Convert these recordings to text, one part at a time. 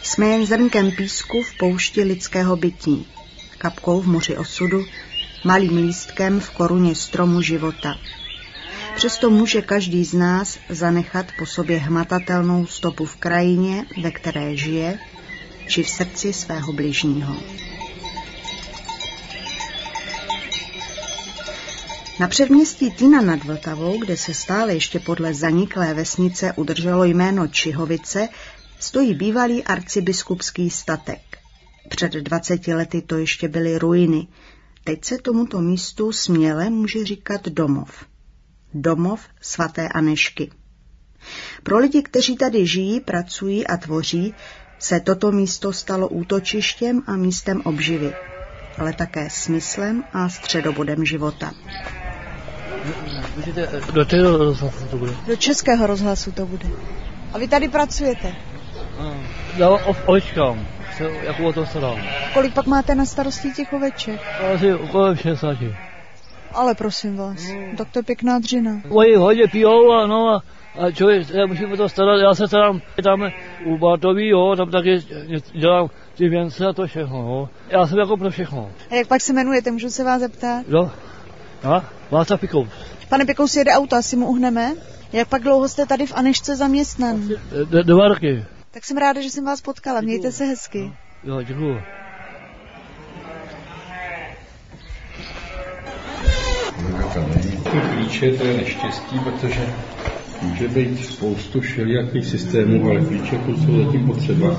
Jsme jen zrnkem písku v poušti lidského bytí, kapkou v moři osudu, malým lístkem v koruně stromu života. Přesto může každý z nás zanechat po sobě hmatatelnou stopu v krajině, ve které žije, či v srdci svého bližního. Na předměstí Týna nad Vltavou, kde se stále ještě podle zaniklé vesnice udrželo jméno Čihovice, stojí bývalý arcibiskupský statek. Před 20 lety to ještě byly ruiny. Teď se tomuto místu směle může říkat domov. Domov svaté Anežky. Pro lidi, kteří tady žijí, pracují a tvoří, se toto místo stalo útočištěm a místem obživy, ale také smyslem a středobodem života. Do čeho rozhlasu to bude? Do Českého rozhlasu to bude. A vy tady pracujete? Já ovečkám, jako o to starám. Kolik pak máte na starosti těch oveček? Asi okolo 60. Ale prosím vás, tak to je pěkná dřina. Oni hodně pijou a člověk, já musím o to starat, já se starám tam u Bartový, jo, tam taky dělám ty věnce a to všechno, jo. Já jsem jako pro všechno. A jak pak se jmenujete, můžu se vás zeptat? Jo, Václav Pikous. Pane Pikous, jede auto, asi mu uhneme. Jak pak dlouho jste tady v Anežce zaměstnan? 2 roky. Tak jsem ráda, že jsem vás potkala, mějte se hezky. Jo, děkuju. Klíče, to je neštěstí, protože může být spoustu všelijakých systémů, ale klíče jsou zatím potřeba.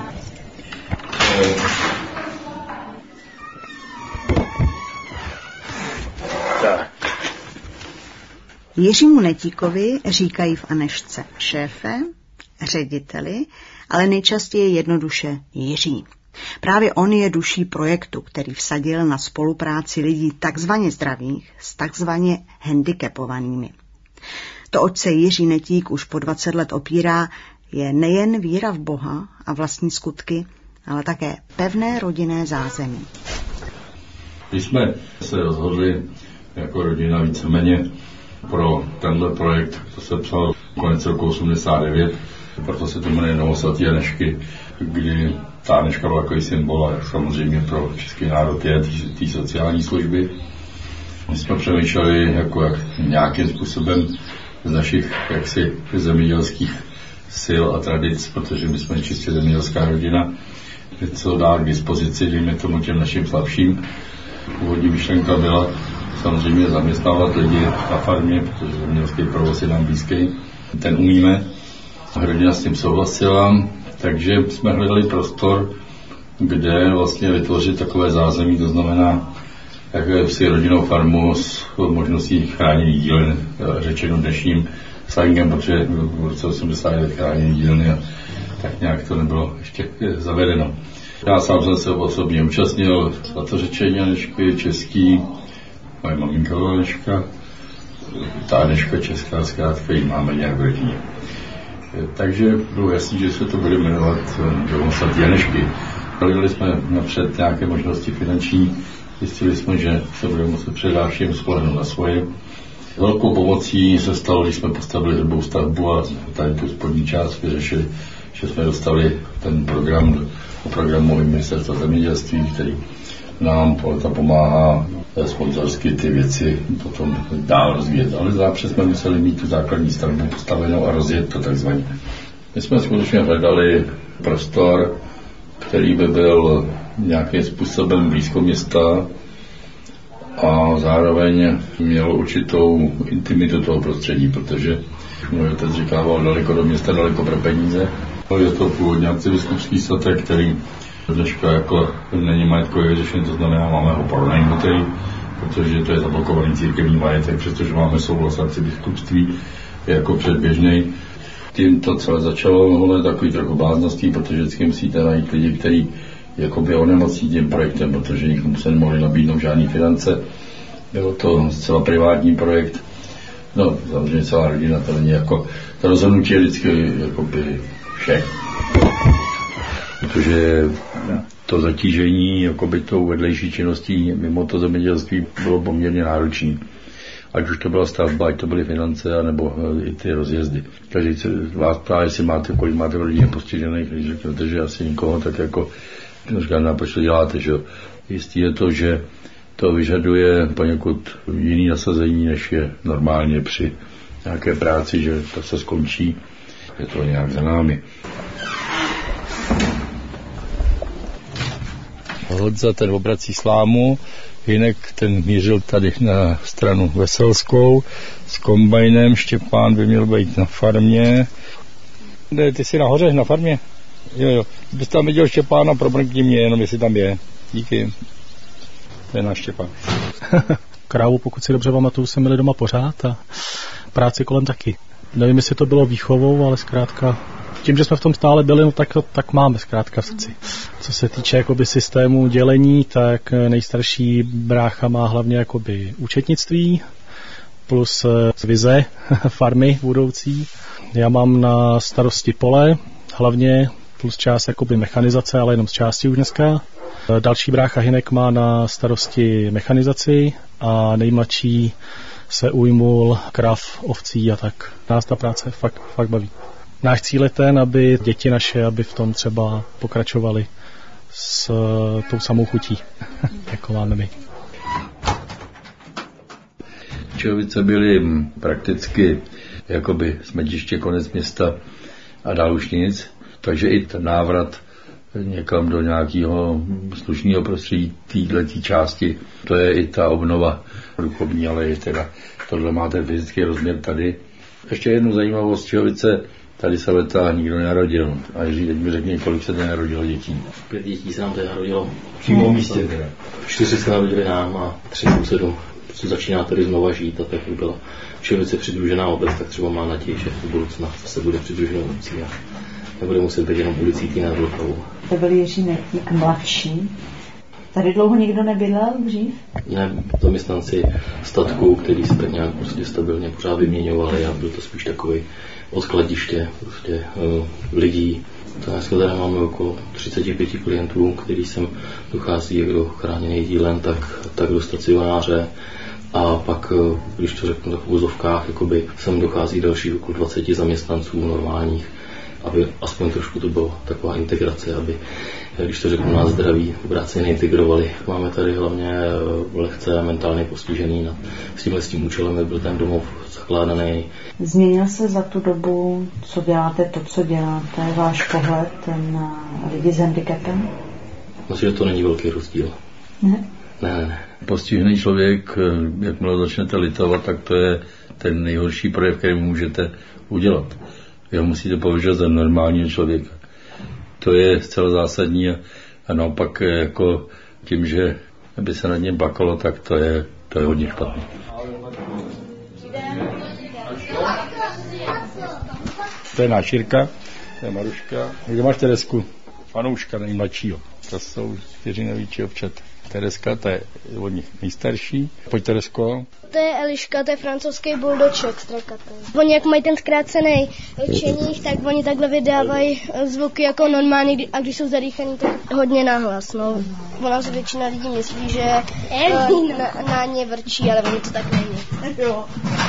Jiřímu Netíkovi říkají v Anežce šéfe, řediteli, ale nejčastěji jednoduše Jiří. Právě on je duší projektu, který vsadil na spolupráci lidí takzvaně zdravých s takzvaně handicapovanými. To, oč se Jiří Netík už po 20 let opírá, je nejen víra v Boha a vlastní skutky, ale také pevné rodinné zázemí. Když jsme se rozhodli jako rodina víceméně pro tenhle projekt, to se psal konec roku 89, proto se to jmenuje Novosvatý Anežky, kdy ta Anežka byla takový symbol a samozřejmě pro český národ je té sociální služby. My jsme přemýšleli, jako jak nějakým způsobem z našich jaksi zemědělských sil a tradic, protože my jsme čistě zemědělská rodina, co dát k dispozici, dejme tomu těm našim slabším. Původní myšlenka byla samozřejmě zaměstnávat lidi na farmě, protože zemědělský provoz je nám blízký. Ten umíme. Rodina s tím souhlasila, takže jsme hledali prostor, kde vlastně vytvořit takové zázemí, to znamená si rodinnou farmu s možností chráněných dílen, řečeno dnešním slangem, protože v roce 89 chráněný dílny a tak nějak to nebylo ještě zavedeno. Já sám jsem se osobně účastnil svatořečení Anežky český, moje maminka byla Anežka, ta Anežka česká zkrátka ji máme nějak v rodině. Takže bylo jasný, že se to bude jmenovat Novosvatý Anežky. Hledali jsme napřed nějaké možnosti finanční, zjistili jsme, že se budeme muset především spolehnout na svoje. Velkou pomocí se stalo, když jsme postavili hrbou stavbu a tady tu spodní část vyřešili, že jsme dostali ten program do programu Ministerstva zemědělství, který nám poleta pomáhá sponzorsky ty věci potom dál rozvíjet. Ale zápřed jsme museli mít tu základní stavbu postavenou a rozjet to takzvaně. My jsme skutečně hledali prostor, který by byl nějakým způsobem blízko města a zároveň měl určitou intimitu toho prostředí, protože můj otec říkával daleko do města, daleko pro peníze. Je to původně arcibiskupský statek, který dneška jako není majetkově vyřešený, to znamená, máme ho pronajmutý, protože to je zablokovaný církevní majetek, přestože máme souhlas arcibiskupství jako předběžný. Tím to celé začalo, ale takový trochu blázností, protože vždycky musíte najít lidi, kteří jakoby onemocní tím projektem, protože nikomu se nemohli nabídnout žádný finance. Bylo to zcela privátní projekt. No, samozřejmě celá rodina, to není jako, to rozhodnutí je vždycky jakoby všech. Protože to zatížení jakoby tou vedlejší činností mimo to zemědělství bylo poměrně náročné. ať už to byla stavba, ať to byly finance, anebo i ty rozjezdy. Každý se vás ptá, jestli máte, kolik máte rodině postižených, když řeknete, že asi nikoho, tak jako říkám, proč to děláte, že jo. Jistý je to, že to vyžaduje poněkud jiný nasazení, než je normálně při nějaké práci, že to se skončí, je to nějak za námi. Hodza ten obrací slámu, Hinek ten mířil tady na stranu Veselskou s kombajnem, Štěpán by měl být na farmě. Ne, ty jsi nahoře na farmě? Jo. Bys tam viděl Štěpána, probrnkni mě, jenom jestli tam je. Díky. To je náš Štěpán. Krávu, pokud si dobře pamatuju, jsme měli doma pořád a práci kolem taky. Nevím, jestli to bylo výchovou, ale zkrátka tím, že jsme v tom stále byli, no tak máme zkrátka v srdci. Co se týče jakoby systému dělení, tak nejstarší brácha má hlavně jakoby účetnictví plus vize farmy budoucí. Já mám na starosti pole, hlavně plus část jakoby mechanizace, ale jenom z části už dneska. Další brácha Hinek má na starosti mechanizaci a nejmladší se ujmul krav, ovcí a tak. Nás ta práce fakt baví. Náš cíl je ten, aby děti naše, aby v tom třeba pokračovali s tou samou chutí, jako máme my. Čehovice byly prakticky jakoby smetiště, konec města a dál už nic, takže i ten návrat někam do nějakého slušného prostředí této části, to je i ta obnova duchovní, ale i teda tohle má ten fyzický rozměr tady. Ještě jednu zajímavost Čehovice, tady se leta nikdo nenarodil. A Jiří, teď mi řekni, kolik se tady narodilo dětí. 5 dětí se nám tady narodilo. Přímo v místě teda. 4 se narodili nám a 3 sousedům. Prostě začíná tady znova žít a tak by byla Čehovice přidružená obec, tak třeba má naději, že v budoucna se bude přidruženou obcí a nebude muset být jenom ulicí Týna Vlkovou. To byl Jiří Netník mladší. Tady dlouho nikdo nebydlel dřív? Ne, zaměstnanci statku, který se tak nějak prostě stabilně pořád vyměňovali a byl to spíš takový odkladiště prostě, lidí. To dneska tady máme okolo 35 klientů, který sem dochází jak do chráněných dílen, tak do stacionáře. A pak, když to řeknu v úzovkách, jakoby sem dochází další okolo 20 zaměstnanců normálních, aby aspoň trošku to bylo taková integrace, aby, když to řeknu, nás zdraví obráceně integrovali. Máme tady hlavně lehce mentálně postižený. S tím účelem byl ten domov zakládaný. Změnil se za tu dobu, co děláte, to, co děláte, váš pohled na lidi s handicapem? Myslím, že to není velký rozdíl. Ne. Postižený člověk, jakmile začnete litovat, tak to je ten nejhorší projev, který můžete udělat. Vy ho musíte považovat za normálního člověka. To je zcela zásadní a naopak jako tím, že by se nad něm bakalo, tak to je hodně špatné. To je náš Jirka, to je Maruška. Kde máš Teresku? Fanouška nejmladšího. To jsou 4 největší občat. Tereska, to je od nich nejstarší. Pojď, Teresko. To je Eliška, to je francouzský buldoček strekatý. Oni jak mají ten zkrácený čeních, tak oni takhle vydávají zvuky jako normálně a když jsou zadýchaný, tak hodně nahlas. No. Ona se většina lidí myslí, že na ně vrčí, ale oni to tak není. Jo.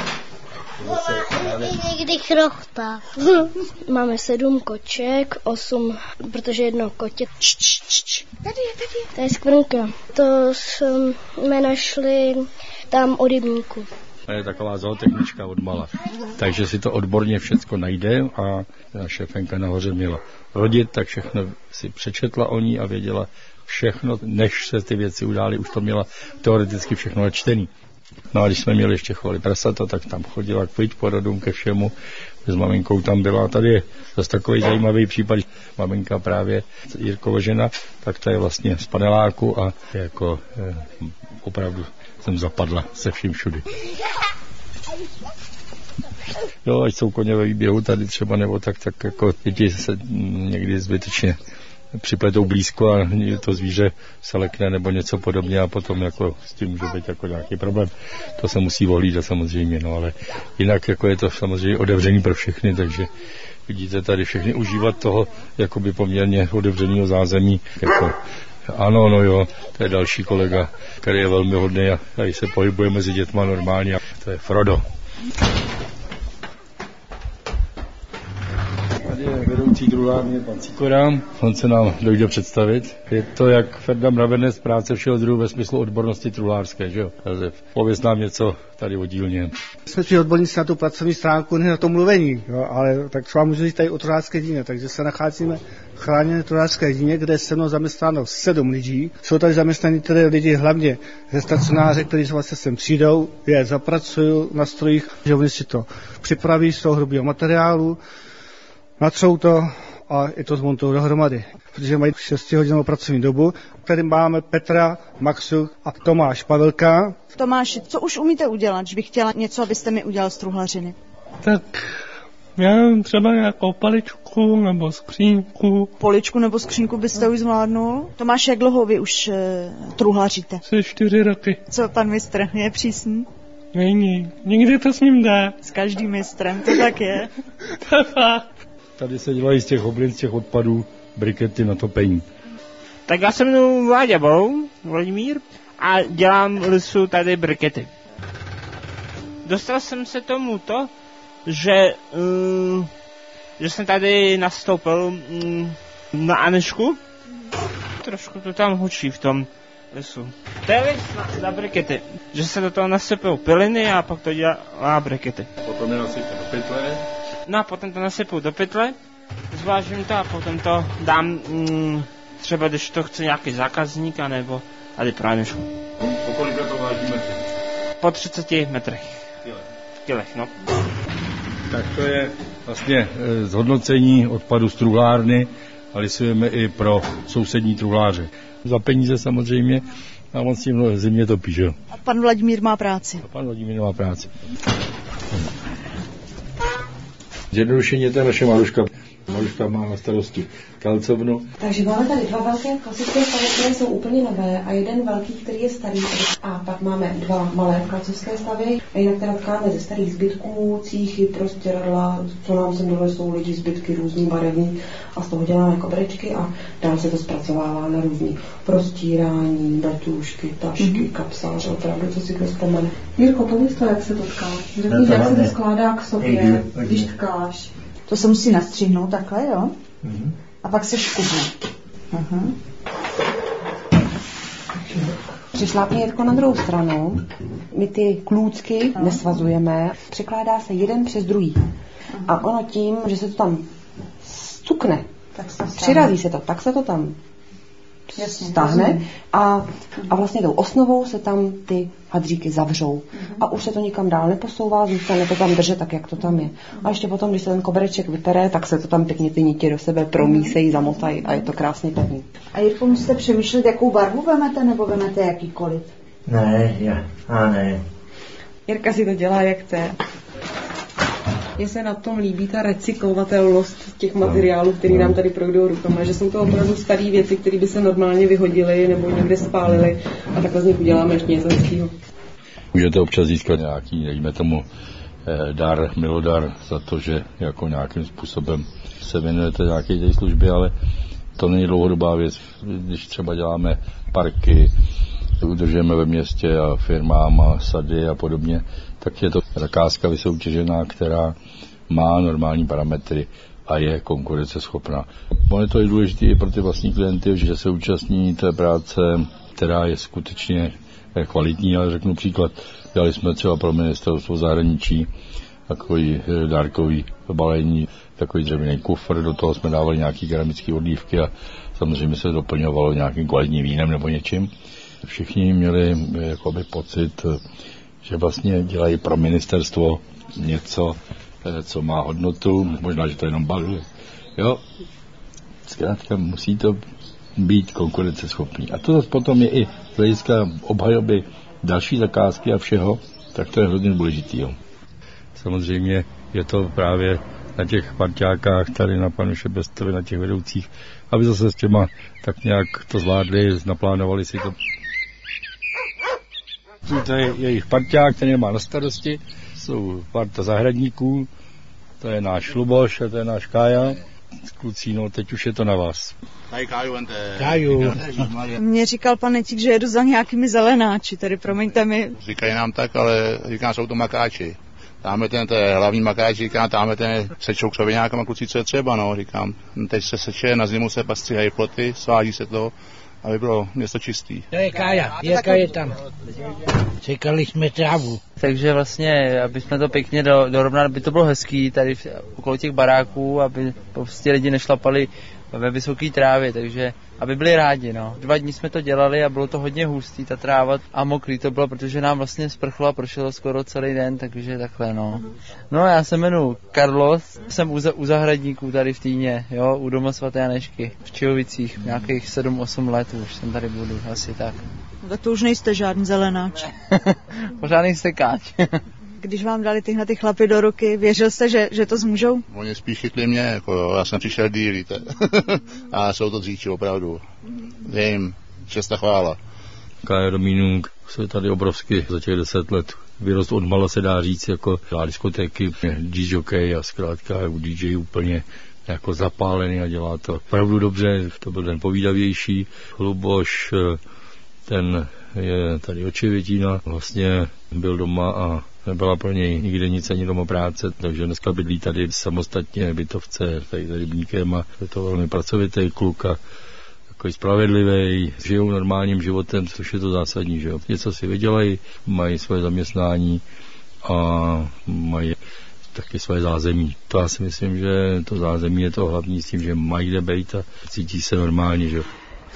Někdy chrochtá. Máme 7 koček, 8, protože jedno kotě. Tady je. To je skvrnka. To jsme našli tam u rybníku. To je taková zootechnička odmala. Takže si to odborně všecko najde a naše Fenka nahoře měla rodit, tak všechno si přečetla o ní a věděla všechno, než se ty věci udály, už to měla teoreticky všechno načtený. No a když jsme měli ještě chovali prasata, tak tam chodila k poradům ke všemu. S maminkou tam byla. Tady je zase takový zajímavý případ. Maminka právě Jirkova žena, tak ta je vlastně z paneláku a jako opravdu jsem zapadla se vším všudy. Jo, ať jsou koně ve výběhu tady třeba, nebo tak jako děti se někdy zbytečně připletou blízko a to zvíře se lekne nebo něco podobně a potom jako s tím může být jako nějaký problém. To se musí ohlídat samozřejmě, no ale jinak jako je to samozřejmě otevřený pro všechny, takže vidíte tady všechny užívat toho jakoby poměrně otevřeného zázemí jako Ano, no jo, to je další kolega, který je velmi hodný a tady se pohybuje mezi dětma normálně. A to je Frodo. Tady je vedoucí druhárny pan Cikorám, on se nám dojde představit. Je to jak Ferda Mravenec z práce všeho druhu ve smyslu odbornosti truhlářské, že jo? Pověz nám něco tady o dílně. Jsme při odborníci na tu pracovní stránku, ne na to mluvení, jo, ale tak třeba můžu říct tady o truhlářské dílně, takže se nacházíme v chráněné truhlářské dílně, kde je se mnou zaměstnáno 7 lidí. Jsou tady zaměstnaní tedy lidi hlavně ze stacionáře, kteří vlastně sem přijdou, je zapracují na strojích, že oni si to připraví z toho hrubého materiálu, natřou to a je to zmontují dohromady, protože mají 6hodinovou pracovní dobu. Tady máme Petra, Maxu a Tomáš Pavelka. Tomáši, co už umíte udělat, když bych chtěla něco, abyste mi udělal z truhlařiny? Tak já nevím, třeba nějakou paličku nebo skřínku. Poličku nebo skřínku byste už zvládnul? Tomáš, jak dlouho vy už truhlaříte? Asi 4 roky. Co pan mistr, je přísný? Není, nikdy to s ním dá. S každým mistrem, to tak je. To je fakt. Tady se dělají z těch oblin, z těch odpadů, brikety na topení. Tak já se jmenuji Vladimír, a dělám lisu tady brikety. Dostal jsem se tomuto, že jsem tady nastoupil na Anešku. Trošku to tam hučí v tom lisu. To je lis na brikety, že se do toho nasypou piliny a pak to dělá brikety. Potom je nasype do pytle. No a potom to nasypu do pytle, zvážím to a potom to dám třeba, když to chce nějaký zákazník, nebo tady pro Anešku. Po kolika to vážíme? Po 30 metrech. V kilech, no. Tak to je vlastně zhodnocení odpadu z truhlárny a lisujeme i pro sousední truhláře. Za peníze samozřejmě a on s tím v zimě topí, že jo. A pan Vladimír má práci. Zjednodušeně to je naše Maruška. Maruška má na starosti kalcovnu. Takže máme tady 2 velké klasické stavy, které jsou úplně nové a jeden velký, který je starý. A pak máme 2 malé klasické stavy, a jinak teda tkáme ze starých zbytků, cíchy, prostěradla, co nám sem dole jsou lidi, zbytky různý barevný a z toho děláme koberečky a dál se to zpracovává na různý prostírání, batůžky, tašky, kapsáře, opravdu, co si kdo vzpomene. Jirko, pověz to, jak se to tká. Řekni, jak se to skládá k sobě, když tkáš. To se musí nastřihnout takhle, jo? Mm-hmm. A pak se škubne. Uh-huh. Přišlápni Jirko na druhou stranu. My ty klůcky nesvazujeme. Překládá se jeden přes druhý. A ono tím, že se to tam stukne, přirazí se to, tak se to tam stáhne a vlastně tou osnovou se tam ty hadříky zavřou. A už se to nikam dál neposouvá, zůstane to tam držet tak, jak to tam je. A ještě potom, když se ten kobereček vypere, tak se to tam pěkně ty niti do sebe promísejí, zamotají a je to krásně pevný. A Jirko, musíte přemýšlet, jakou barvu vemete, nebo vemete jakýkoliv? Ne. Jirka si to dělá, jak chce. Mně se na tom líbí ta recyklovatelnost těch materiálů, které nám tady projdou rukama, že jsou to opravdu staré věci, které by se normálně vyhodily nebo někde spálily a takhle z nich uděláme ještě něco hezkého. Můžete občas získat nějaký, dejme tomu, milodar za to, že jako nějakým způsobem se věnujete nějaké té služby, ale to není dlouhodobá věc. Když třeba děláme parky, udržujeme ve městě a firmám a sady a podobně, tak je to zakázka vysoutěžená, která má normální parametry a je konkurenceschopná. Ono je to i důležité i pro ty vlastní klienty, že se účastní té práce, která je skutečně kvalitní, ale řeknu příklad, dělali jsme třeba pro ministerstvo zahraničí takový dárkový balení, takový dřevěný kufr, do toho jsme dávali nějaký keramický odlívky a samozřejmě se doplňovalo nějakým kvalitním vínem nebo něčím. Všichni měli jakoby pocit, že vlastně dělají pro ministerstvo něco, co má hodnotu, možná, že to jenom baluje. Jo, zkrátka musí to být konkurenceschopný. A to zase potom je i z hlediska obhajoby další zakázky a všeho, tak to je hodně důležitý. Jo. Samozřejmě je to právě na těch parťákách, tady na panu Šebestovi, na těch vedoucích, aby zase s těma tak nějak to zvládli, naplánovali si to. To je jejich parťák, který má na starosti, jsou parta zahradníků, to je náš Luboš a to je náš Kája Kluci, no teď už je to na vás. Káju. Mně říkal pan Necík, že jedu za nějakými zelenáči, tedy promiňte mi. Říkají nám tak, ale říkám, jsou to makáči. Táme ten hlavní makáč, říkám, táme ten sečou k sobě nějakama kluci, co je třeba, no, říkám. Teď se seče, na zimu se pastříhají ploty, sváží se to, aby bylo město čistý. To je Kája, jaká je tam. Čekali jsme trávu. Takže vlastně, aby jsme to pěkně dorovnali, aby to bylo hezký tady okolo těch baráků, aby prostě lidi nešlapali ve vysoké trávě, takže aby byli rádi, no. 2 dny jsme to dělali a bylo to hodně hustý, ta tráva a mokrý to bylo, protože nám vlastně sprchlo a prošlo skoro celý den, takže takhle, no. No já se jmenuji Carlos, jsem u zahradníků tady v Týně, jo, u doma svaté Anešky, v Čihovicích, nějakých 7-8 let už jsem tady budu, asi tak. No, tak to už nejste žádný zelenáč. Pořádný stekáč. Když vám dali tyhle ty chlapy do ruky, věřil jste, že to zmůžou? Oni spíš chytli mě, jako jo, já jsem přišel dílit. A jsou to dříči, opravdu. Vím, česta chvála. Kája Domínung se tady obrovsky za těch 10 let vyrost od mala, se dá říct, jako dělá diskotéky, DJ a zkrátka u DJ úplně jako zapálený a dělá to opravdu dobře. To byl ten povídavější. Luboš, ten je tady Očivětína, vlastně byl doma a nebyla pro něj nikde nic, ani doma práce, takže dneska bydlí tady samostatně bytovce tady za rybníkem a je to velmi pracovitý kluk a takový spravedlivý, žijou normálním životem, což je to zásadní, že jo. Něco si vydělají, mají svoje zaměstnání a mají taky svoje zázemí. To já si myslím, že to zázemí je to hlavní s tím, že mají kde bejt a cítí se normálně, že jo.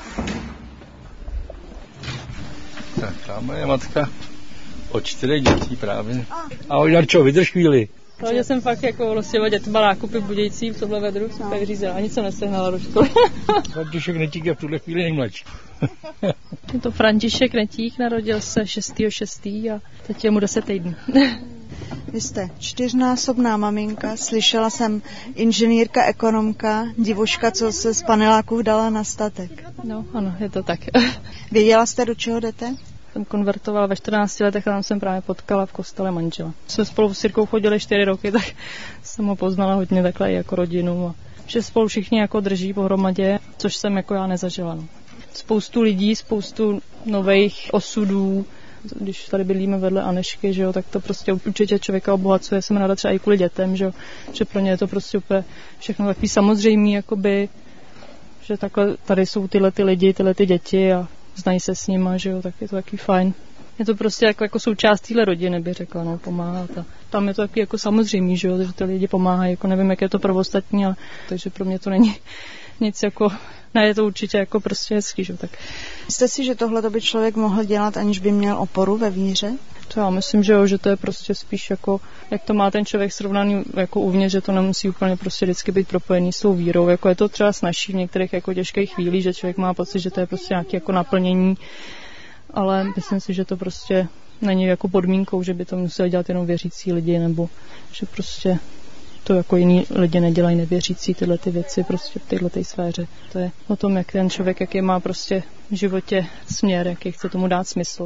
Tak, tam je matka o 4 dětí právě. Ahoj Jarčo, vydrž chvíli. Takže jsem fakt jako vlastně dětma nákupy Budějcí v tomhle vedru, jsem tak řízela, ani jsem nesehnala do školy. František Netík je v tuhle chvíli nejmladší. Je to František Netík, narodil se 6.6. a teď je mu 10 týdnů. Vy jste 4násobná maminka, slyšela jsem inženýrka, ekonomka, divuška, co se z paneláků dala na statek. No ano, je to tak. Věděla jste, do čeho jdete? Jsem konvertovala ve 14 letech a tam jsem právě potkala v kostele manžela. Jsme spolu s Jirkou chodili 4 roky, tak jsem ho poznala hodně takhle jako rodinu. A že spolu všichni jako drží pohromadě, což jsem jako já nezažila. No. Spoustu lidí, spoustu nových osudů. Když tady bydlíme vedle Anešky, že jo, tak to prostě určitě člověka obohacuje. Jsem ráda třeba i kvůli dětem, že jo, že pro ně je to prostě úplně všechno takový samozřejmý, jakoby, že takhle tady jsou tyhle ty lidi, tyhle ty děti a znají se s nima, že jo, tak je to taky fajn. Je to prostě jako součást téhle rodiny, bych řekla, no, pomáhat. A tam je to taky jako samozřejmý, že jo, že ty lidi pomáhají, jako nevím, jak je to pro ostatní, ale takže pro mě to není nic jako, ne, je to určitě jako prostě hezký, že jo, tak. Myslíte si, že tohle by člověk mohl dělat, aniž by měl oporu ve víře? To já myslím, že jo, že to je prostě spíš jako, jak to má ten člověk srovnaný jako uvnitř, že to nemusí úplně prostě vždycky být propojený s tou vírou, jako je to třeba snazší v některých jako těžkých chvílích, že člověk má pocit, že to je prostě nějaké jako naplnění, ale myslím si, že to prostě není jako podmínkou, že by to museli dělat jenom věřící lidi, nebo že prostě to jako jiní lidi nedělají nevěřící tyhle ty věci prostě v této sféře. To je o tom, jak ten člověk, jaký má prostě v životě směr, jaký chce tomu dát smysl.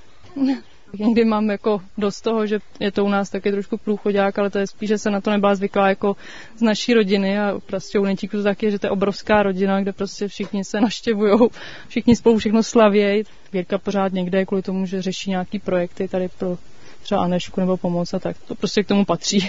Někdy mám jako dost toho, že je to u nás taky trošku průchodák, ale to je spíš, že se na to nebyla zvyklá jako z naší rodiny a prostě u Netíku to taky, že to je obrovská rodina, kde prostě všichni se navštěvujou, všichni spolu všechno slavějí. Věrka pořád někde kvůli tomu, že řeší nějaký projekty tady pro třeba Anešku nebo pomoc a tak. To prostě k tomu patří.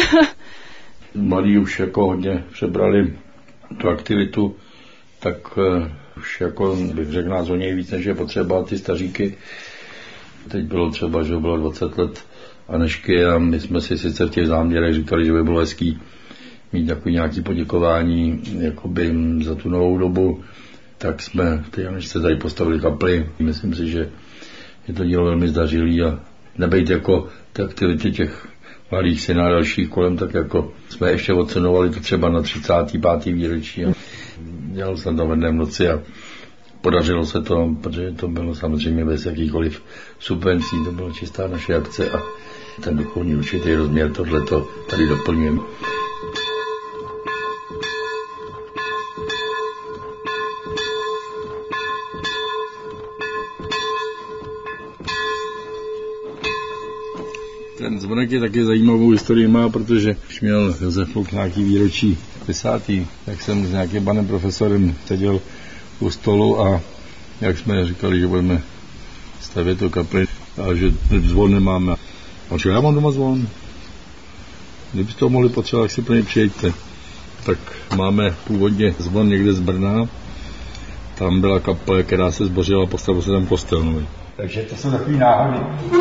Mladí už jako hodně přebrali tu aktivitu, tak už jako bych řekl nás o něj víc, než je potřeba ty staříky. Teď bylo třeba, že bylo 20 let Anešky a my jsme si sice v těch záměrech říkali, že by bylo hezký mít takový nějaký poděkování jakoby za tu novou dobu, tak jsme v té Anešce tady postavili kapli. Myslím si, že je to dílo velmi zdařilý a nebejt jako ty aktivity těch mladých synů a dalších kolem, tak jako jsme ještě ocenovali to třeba na 35. výročí. Dělal jsem tam v jedné noci a podařilo se to, protože to bylo samozřejmě bez jakýchkoliv subvencí, to byla čistá naše akce a ten duchovní určitý rozměr tohleto tady doplňujeme. Ten zvonek je taky zajímavou historii má, protože když měl Josef Fok nějaký výročí 10. tak jsem s nějakým panem profesorem seděl u stolu a jak jsme říkali, že budeme stavět to kapli a že zvon nemáme. A já mám doma zvon. Kdybyste to mohli potřebovat, tak si pro ně přijďte. Tak máme původně zvon někde z Brna. Tam byla kaple, která se zbořila, postavil se tam kostel nový. Takže to jsou takový náhody.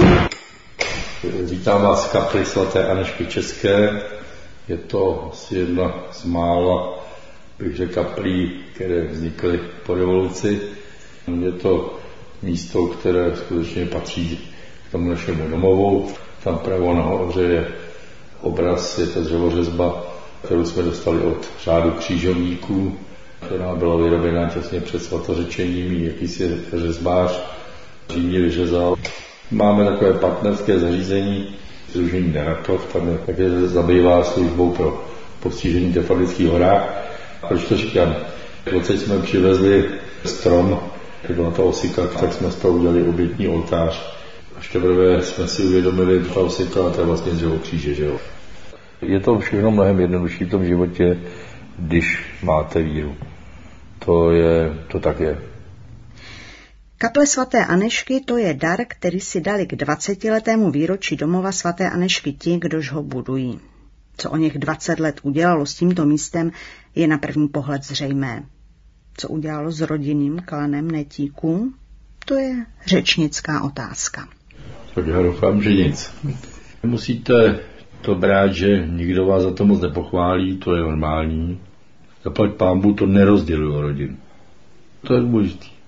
Vítám vás v kapli svaté Anežky České. Je to asi jedna z mála, bych řekl, kaplí, které vznikly po revoluci. Je to místo, které skutečně patří k tomu našemu domovu. Tam pravo nahoře je obraz, je to dřevořezba, kterou jsme dostali od řádu křižovníků, která byla vyrobena těsně před svatořečením, jakýsi řezbář Římě vyřezal. Máme takové partnerské zařízení, Sdružení Neratov, tam je také zabývá službou pro postižení v Fadlických horách. Proč to říkám? Odsaď jsme přivezli strom, když byla ta osika, tak jsme z toho udělali obětní oltář. Až teprve jsme si uvědomili, že ta osika, to je vlastně dřevokříže, že jo. Je to všechno mnohem jednodušší v tom životě, když máte víru. To tak je. Kaple svaté Anežky, to je dar, který si dali k 20letému výročí domova svaté Anežky ti, kdož ho budují. Co o něch 20 let udělalo s tímto místem, je na první pohled zřejmé. Co udělalo s rodinným klanem Netíků, to je řečnická otázka. Tak já doufám, že nic. Musíte to brát, že nikdo vás za to moc nepochválí, to je normální. Zaplať pánbůh to nerozděluje rodin. To je důležité.